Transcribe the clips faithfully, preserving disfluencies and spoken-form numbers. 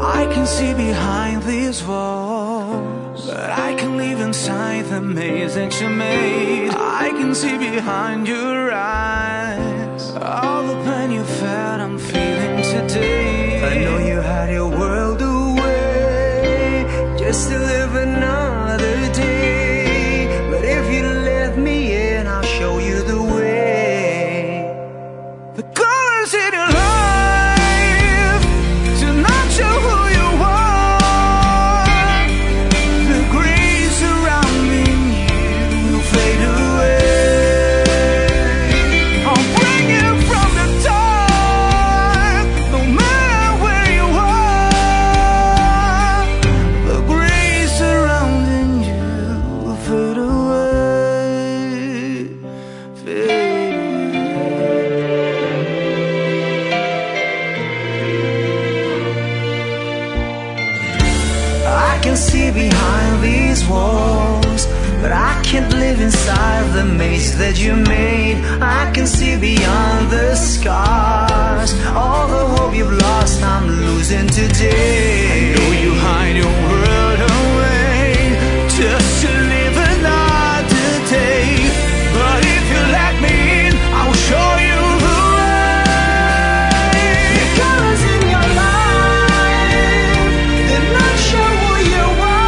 I can see behind these walls, but I can live inside the maze that you made. I can see behind your eyes all the pain you felt I'm feeling today. I know you had your world away just to live another day, but if you let me in, I'll show you the way. The colors in your life to not show who you are. The gray surrounding you will fade away. I'll bring you from the dark, no matter where you are. The gray surrounding you will fade away, fade away. I can see behind these walls, but I can't live inside the maze that you made. I can see beyond the scars, all the hope you've lost I'm losing today. I know you hide your world away just to live another day, but if you let me in, I will show you the way. The colors in your life, they're not sure who you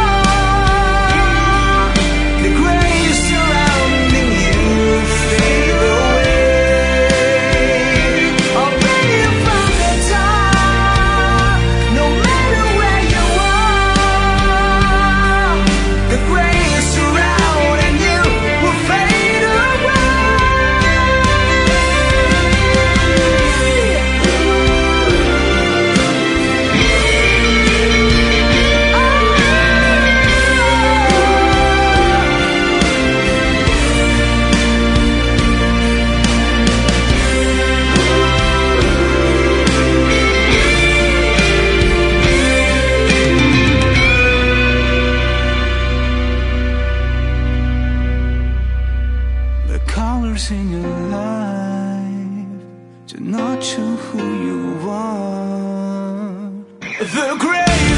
are. The gray surrounding you fade away. I'll bring you from the dark, no matter where you are. The gray surrounding you will fade away. The colors in your life do not show who you are. The gray